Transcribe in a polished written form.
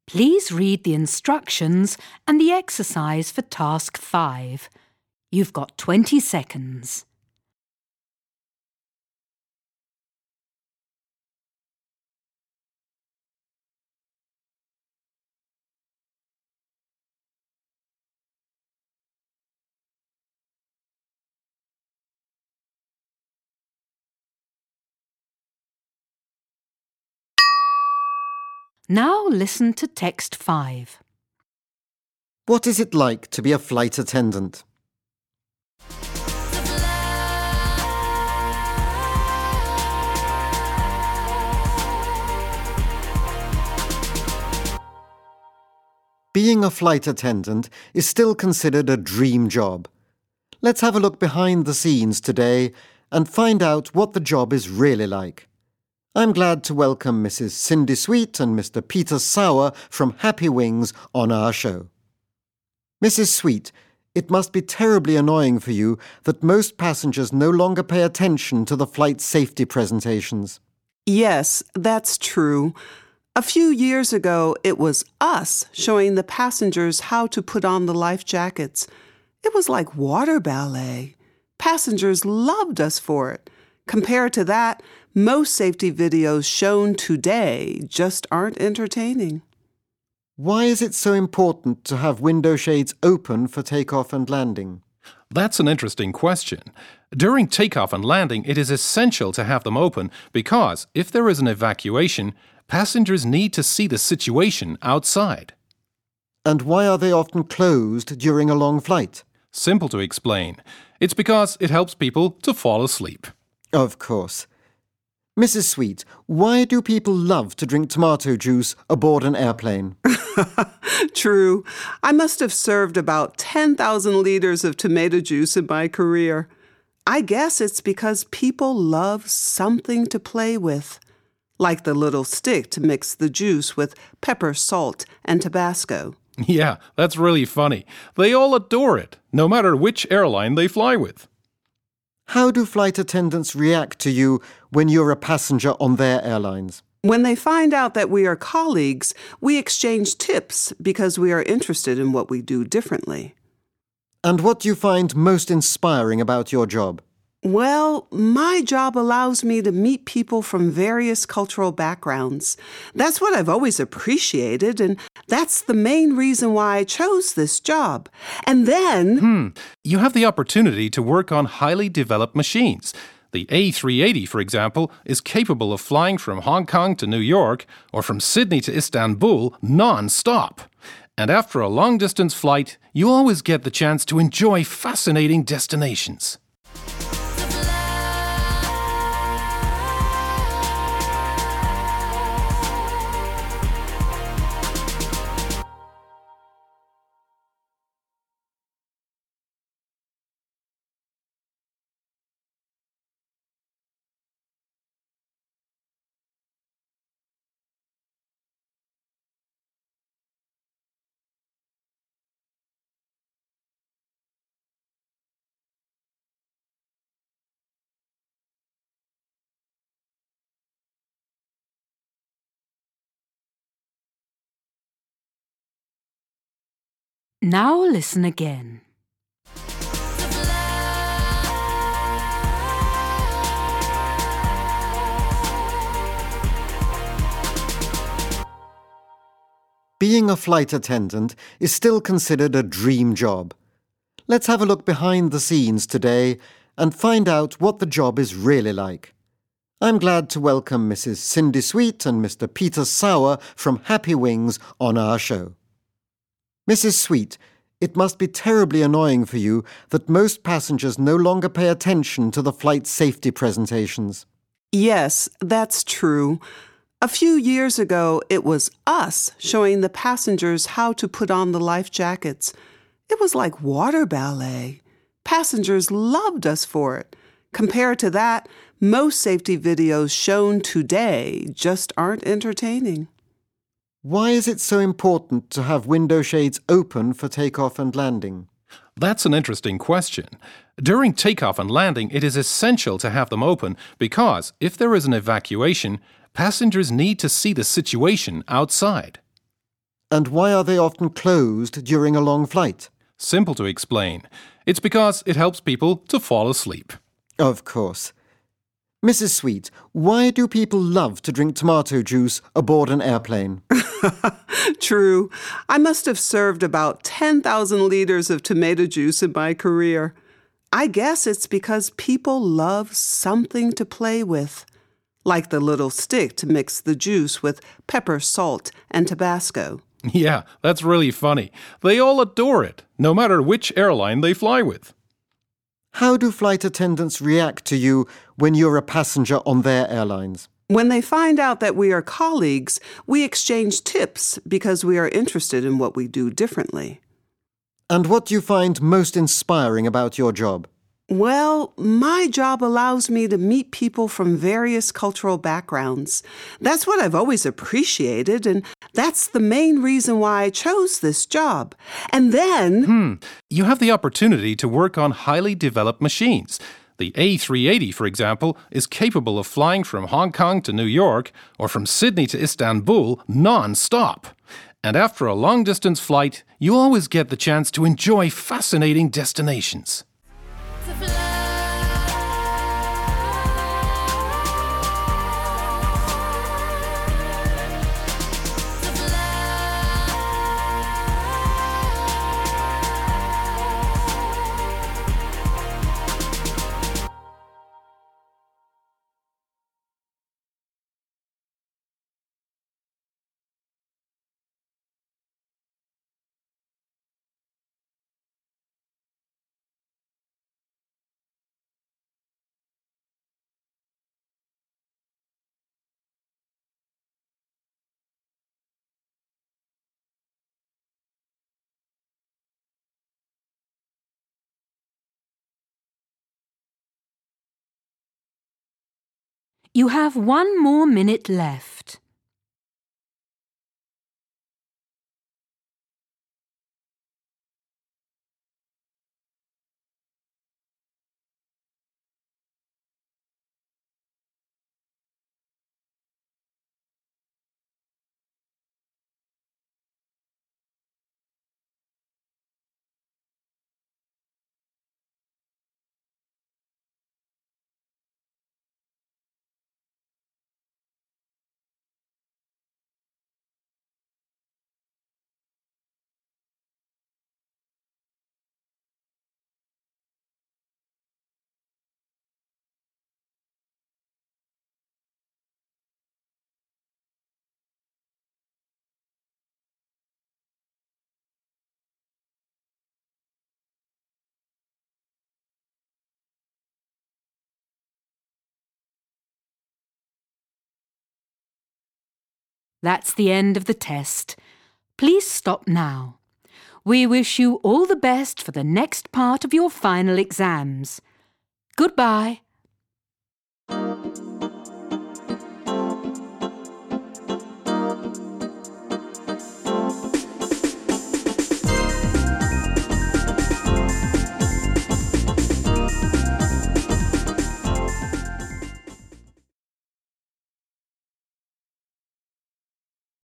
Please read the instructions and the exercise for Task 5. You've got 20 seconds. Now listen to text 5. What is it like to be a flight attendant? Being a flight attendant is still considered a dream job. Let's have a look behind the scenes today and find out what the job is really like. I'm glad to welcome Mrs. Cindy Sweet and Mr. Peter Sauer from Happy Wings on our show. Mrs. Sweet, it must be terribly annoying for you that most passengers no longer pay attention to the flight safety presentations. Yes, that's true. A few years ago, it was us showing the passengers how to put on the life jackets. It was like water ballet. Passengers loved us for it. Compared to that, most safety videos shown today just aren't entertaining. Why is it so important to have window shades open for takeoff and landing? That's an interesting question. During takeoff and landing, it is essential to have them open because if there is an evacuation, passengers need to see the situation outside. And why are they often closed during a long flight? Simple to explain. It's because it helps people to fall asleep. Of course. Mrs. Sweet, why do people love to drink tomato juice aboard an airplane? True. I must have served about 10,000 liters of tomato juice in my career. I guess it's because people love something to play with, like the little stick to mix the juice with pepper, salt, and Tabasco. Yeah, that's really funny. They all adore it, no matter which airline they fly with. How do flight attendants react to you when you're a passenger on their airlines? When they find out that we are colleagues, we exchange tips because we are interested in what we do differently. And what do you find most inspiring about your job? Well, my job allows me to meet people from various cultural backgrounds. That's what I've always appreciated, and that's the main reason why I chose this job. And then... You have the opportunity to work on highly developed machines. The A380, for example, is capable of flying from Hong Kong to New York or from Sydney to Istanbul non-stop. And after a long-distance flight, you always get the chance to enjoy fascinating destinations. Now listen again. Being a flight attendant is still considered a dream job. Let's have a look behind the scenes today and find out what the job is really like. I'm glad to welcome Mrs. Cindy Sweet and Mr. Peter Sauer from Happy Wings on our show. Mrs. Sweet, it must be terribly annoying for you that most passengers no longer pay attention to the flight safety presentations. Yes, that's true. A few years ago, it was us showing the passengers how to put on the life jackets. It was like water ballet. Passengers loved us for it. Compared to that, most safety videos shown today just aren't entertaining. Why is it so important to have window shades open for takeoff and landing? That's an interesting question. During takeoff and landing, it is essential to have them open because if there is an evacuation, passengers need to see the situation outside. And why are they often closed during a long flight? Simple to explain. It's because it helps people to fall asleep. Of course. Mrs. Sweet, why do people love to drink tomato juice aboard an airplane? True. I must have served about 10,000 liters of tomato juice in my career. I guess it's because people love something to play with, like the little stick to mix the juice with pepper, salt, and Tabasco. Yeah, that's really funny. They all adore it, no matter which airline they fly with. How do flight attendants react to you when you're a passenger on their airlines? When they find out that we are colleagues, we exchange tips because we are interested in what we do differently. And what do you find most inspiring about your job? Well, my job allows me to meet people from various cultural backgrounds. That's what I've always appreciated, and that's the main reason why I chose this job. And then... You have the opportunity to work on highly developed machines. The A380, for example, is capable of flying from Hong Kong to New York or from Sydney to Istanbul non-stop. And after a long-distance flight, you always get the chance to enjoy fascinating destinations. You have 1 more minute left. That's the end of the test. Please stop now. We wish you all the best for the next part of your final exams. Goodbye.